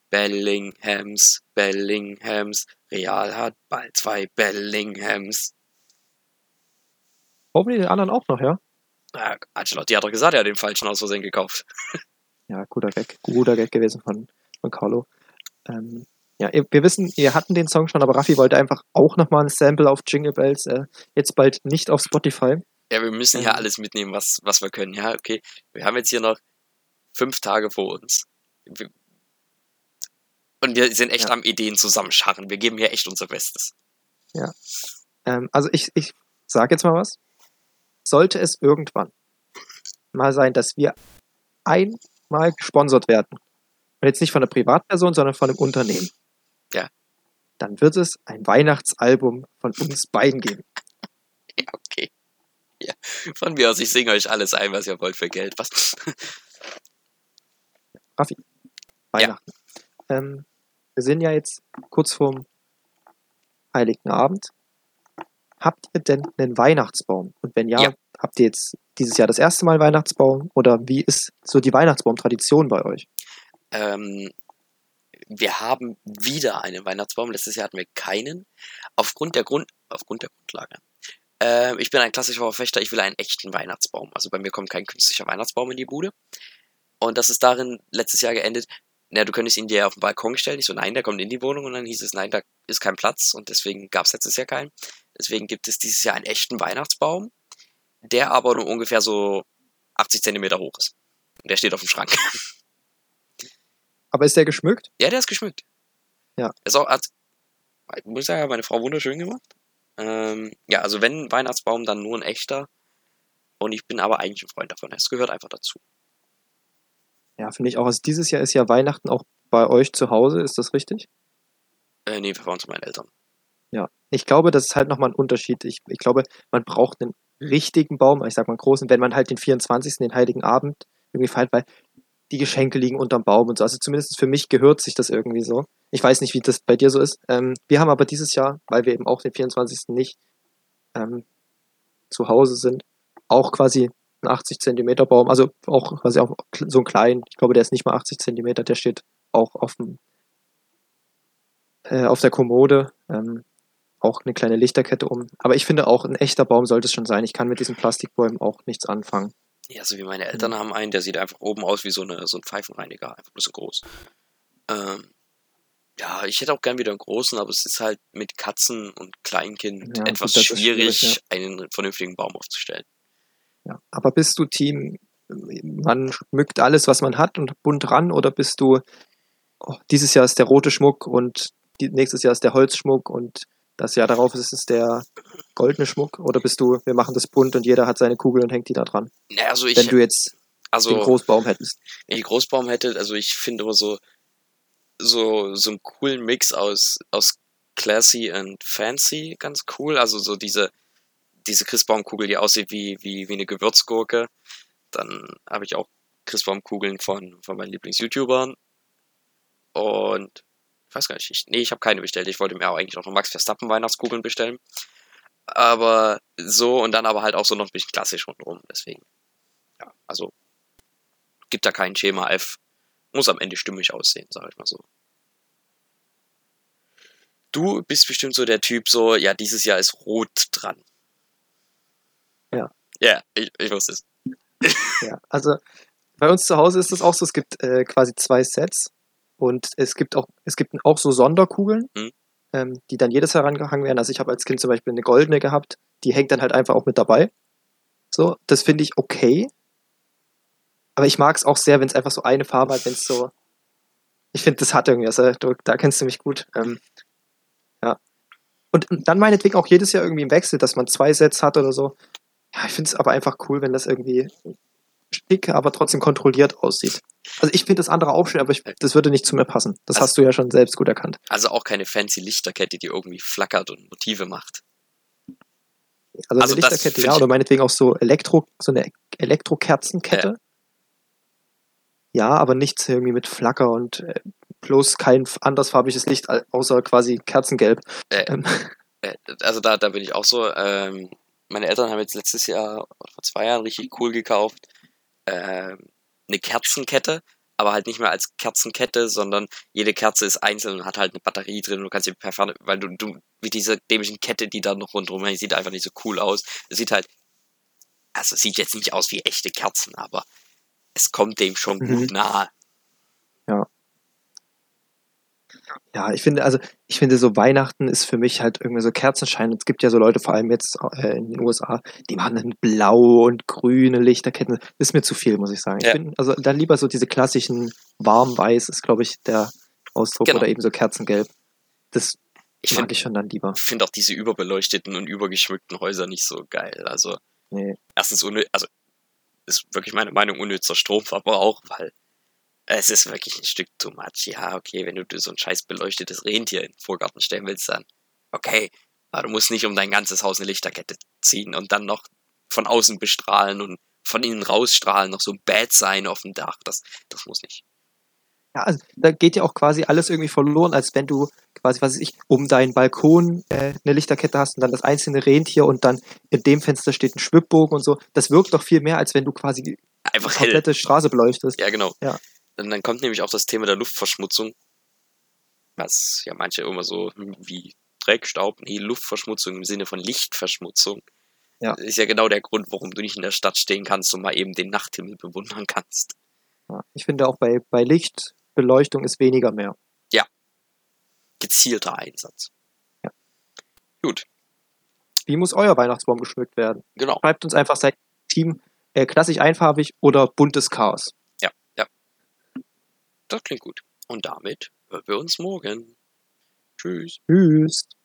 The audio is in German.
Bellinghams. Real hat bald 2 Bellinghams. Brauchen die den anderen auch noch, ja? Ja, Ancelotti hat doch gesagt, er hat den falschen aus Versehen gekauft. Ja, guter Gag gewesen von Carlo. Ja, wir wissen, ihr hatten den Song schon, aber Raffi wollte einfach auch nochmal ein Sample auf Jingle Bells. Jetzt bald nicht auf Spotify. Ja, wir müssen ja alles mitnehmen, was wir können. Ja, okay. Wir haben jetzt hier noch 5 Tage vor uns. Und wir sind echt am Ideen zusammenscharren. Wir geben hier echt unser Bestes. Ja. Also ich sage jetzt mal was. Sollte es irgendwann mal sein, dass wir einmal gesponsert werden, und jetzt nicht von einer Privatperson, sondern von einem Unternehmen, ja, dann wird es ein Weihnachtsalbum von uns beiden geben. Ja, okay. Ja, von mir aus, ich singe euch alles ein, was ihr wollt für Geld. Was? Raffi, Weihnachten. Ja. Wir sind ja jetzt kurz vorm Heiligen Abend. Habt ihr denn einen Weihnachtsbaum? Und wenn ja, habt ihr jetzt dieses Jahr das erste Mal Weihnachtsbaum? Oder wie ist so die Weihnachtsbaum-Tradition bei euch? Wir haben wieder einen Weihnachtsbaum. Letztes Jahr hatten wir keinen. Aufgrund der Grundlage. Ich bin ein klassischer Verfechter, ich will einen echten Weihnachtsbaum. Also bei mir kommt kein künstlicher Weihnachtsbaum in die Bude. Und das ist darin letztes Jahr geendet, du könntest ihn dir auf den Balkon stellen. Ich so, nein, der kommt in die Wohnung. Und dann hieß es, nein, da ist kein Platz. Und deswegen gab es letztes Jahr keinen. Deswegen gibt es dieses Jahr einen echten Weihnachtsbaum, der aber nur ungefähr so 80 Zentimeter hoch ist. Und der steht auf dem Schrank. Aber ist der geschmückt? Ja, der ist geschmückt. Ja. Ist auch, muss ich sagen, meine Frau wunderschön gemacht. Ja, also wenn Weihnachtsbaum, dann nur ein echter. Und ich bin aber eigentlich ein Freund davon. Es gehört einfach dazu. Ja, finde ich auch. Also dieses Jahr ist ja Weihnachten auch bei euch zu Hause, ist das richtig? Nee, wir fahren zu meinen Eltern. Ja, ich glaube, das ist halt nochmal ein Unterschied. Ich glaube, man braucht einen richtigen Baum, ich sag mal einen großen, wenn man halt den 24., den Heiligen Abend irgendwie feiert, weil die Geschenke liegen unterm Baum und so. Also zumindest für mich gehört sich das irgendwie so. Ich weiß nicht, wie das bei dir so ist. Wir haben aber dieses Jahr, weil wir eben auch den 24. nicht zu Hause sind, auch quasi einen 80 Zentimeter Baum, also auch quasi auch so einen kleinen, ich glaube, der ist nicht mal 80 Zentimeter, der steht auch auf der Kommode, auch eine kleine Lichterkette um. Aber ich finde auch, ein echter Baum sollte es schon sein. Ich kann mit diesen Plastikbäumen auch nichts anfangen. Ja, so wie meine Eltern haben einen, der sieht einfach oben aus wie so ein Pfeifenreiniger, einfach bloß so groß. Ja, ich hätte auch gern wieder einen großen, aber es ist halt mit Katzen und Kleinkind etwas schwierig, einen vernünftigen Baum aufzustellen. Ja, aber bist du Team, man schmückt alles, was man hat und bunt ran, oder bist du, dieses Jahr ist der rote Schmuck und nächstes Jahr ist der Holzschmuck und das Jahr darauf ist es der goldene Schmuck, oder bist du, wir machen das bunt und jeder hat seine Kugel und hängt die da dran? Ja, also wenn du jetzt den Großbaum hättest. Wenn ich Großbaum hätte, also ich finde immer so einen coolen Mix aus classy und fancy ganz cool. Also so diese Christbaumkugel, die aussieht wie eine Gewürzgurke. Dann habe ich auch Christbaumkugeln von meinen Lieblings-YouTubern. Und ich weiß gar nicht, ich habe keine bestellt. Ich wollte mir auch eigentlich auch noch Max Verstappen Weihnachtskugeln bestellen. Aber so, und dann aber halt auch so noch ein bisschen klassisch rundherum. Deswegen, ja, also gibt da kein Schema F. Muss am Ende stimmig aussehen, sag ich mal so. Du bist bestimmt so der Typ so, ja, dieses Jahr ist rot dran. Ja. Ja, ich wusste es. Ja, also bei uns zu Hause ist es auch so, es gibt quasi 2 Sets und es gibt auch so Sonderkugeln, die dann jedes Jahr rangehangen werden. Also ich habe als Kind zum Beispiel eine goldene gehabt, die hängt dann halt einfach auch mit dabei. So, das finde ich okay. Aber ich mag es auch sehr, wenn es einfach so eine Farbe hat, wenn es so. Ich finde, das hat irgendwie, also da kennst du mich gut. Ja. Und dann meinetwegen auch jedes Jahr irgendwie im Wechsel, dass man 2 Sets hat oder so. Ja, ich finde es aber einfach cool, wenn das irgendwie schick, aber trotzdem kontrolliert aussieht. Also ich finde das andere auch schön, aber das würde nicht zu mir passen. Das hast du ja schon selbst gut erkannt. Also auch keine fancy Lichterkette, die irgendwie flackert und Motive macht. Also eine Lichterkette, ja, oder meinetwegen auch so eine Elektrokerzenkette. Ja, aber nichts irgendwie mit Flacker und bloß kein andersfarbiges Licht, außer quasi Kerzengelb. Also da bin ich auch so. Meine Eltern haben jetzt letztes Jahr, oder vor 2 Jahren, richtig cool gekauft, eine Kerzenkette, aber halt nicht mehr als Kerzenkette, sondern jede Kerze ist einzeln und hat halt eine Batterie drin und du kannst sie per Ferne, weil du wie diese dämlichen Kette, die da noch rundherum hängt, sieht einfach nicht so cool aus. Es sieht halt, also es sieht jetzt nicht aus wie echte Kerzen, aber es kommt dem schon gut nahe. Ja. Ja, ich finde so Weihnachten ist für mich halt irgendwie so Kerzenschein. Es gibt ja so Leute, vor allem jetzt in den USA, die machen dann blaue und grüne Lichterketten. Das ist mir zu viel, muss ich sagen. Ja. Ich bin also dann lieber so diese klassischen warm-weiß ist, glaube ich, der Ausdruck, Genau. oder eben so kerzengelb. Das Ich mag ich schon dann lieber. finde auch diese überbeleuchteten und übergeschmückten Häuser nicht so geil. Also Nee. erstens ist wirklich meine Meinung unnützer Stromverbrauch, weil es ist wirklich ein Stück too much. Ja, okay, wenn du so ein scheiß beleuchtetes Rentier in den Vorgarten stellen willst, dann okay. Aber du musst nicht um dein ganzes Haus eine Lichterkette ziehen und dann noch von außen bestrahlen und von innen rausstrahlen, noch so ein Bad sein auf dem Dach. Das muss nicht. Ja, also da geht ja auch quasi alles irgendwie verloren, als wenn du quasi, was weiß ich, um deinen Balkon eine Lichterkette hast und dann das einzelne Rentier und dann in dem Fenster steht ein Schwibbogen und so. Das wirkt doch viel mehr, als wenn du quasi Einfach die komplette Straße beleuchtest. Ja, genau. Ja. Und dann kommt nämlich auch das Thema der Luftverschmutzung, was ja manche immer so wie Dreck, Staub, nee, Luftverschmutzung im Sinne von Lichtverschmutzung. Ja. Das ist ja genau der Grund, warum du nicht in der Stadt stehen kannst und mal eben den Nachthimmel bewundern kannst. Ja. Ich finde auch bei Lichtbeleuchtung ist weniger mehr. Gezielter Einsatz. Ja. Gut. Wie muss euer Weihnachtsbaum geschmückt werden? Genau. Schreibt uns einfach, seid Team klassisch einfarbig oder buntes Chaos. Ja. Das klingt gut. Und damit hören wir uns morgen. Tschüss. Tschüss.